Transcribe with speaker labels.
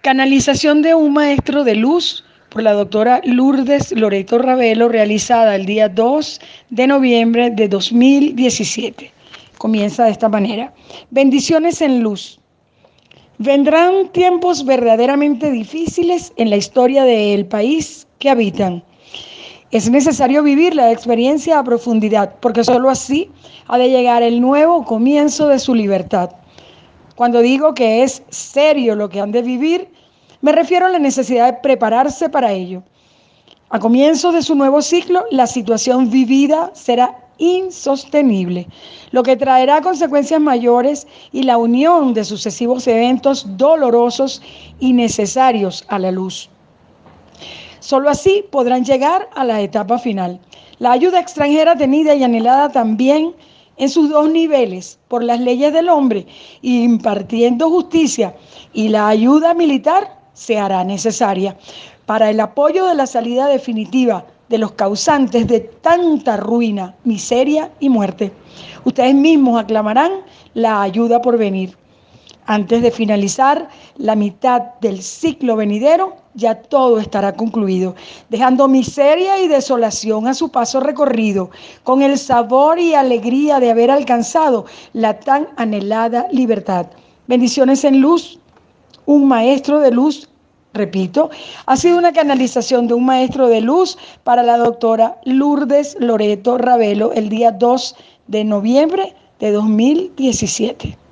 Speaker 1: Canalización de un maestro de luz por la doctora Lourdes Loreto Ravelo, realizada el día 2 de noviembre de 2017. Comienza de esta manera. Bendiciones en luz. Vendrán tiempos verdaderamente difíciles en la historia del país que habitan. Es necesario vivir la experiencia a profundidad, porque sólo así ha de llegar el nuevo comienzo de su libertad. Cuando digo que es serio lo que han de vivir, me refiero a la necesidad de prepararse para ello. A comienzos de su nuevo ciclo, la situación vivida será insostenible, lo que traerá consecuencias mayores y la unión de sucesivos eventos dolorosos y necesarios a la luz. Solo así podrán llegar a la etapa final. La ayuda extranjera tenida y anhelada también en sus dos niveles, por las leyes del hombre, y impartiendo justicia, y la ayuda militar se hará necesaria para el apoyo de la salida definitiva de los causantes de tanta ruina, miseria y muerte. Ustedes mismos aclamarán la ayuda por venir. Antes de finalizar la mitad del ciclo venidero, ya todo estará concluido, dejando miseria y desolación a su paso recorrido, con el sabor y alegría de haber alcanzado la tan anhelada libertad. Bendiciones en luz, un maestro de luz, repito, ha sido una canalización de un maestro de luz para la doctora Lourdes Loreto Ravelo el día 2 de noviembre de 2017.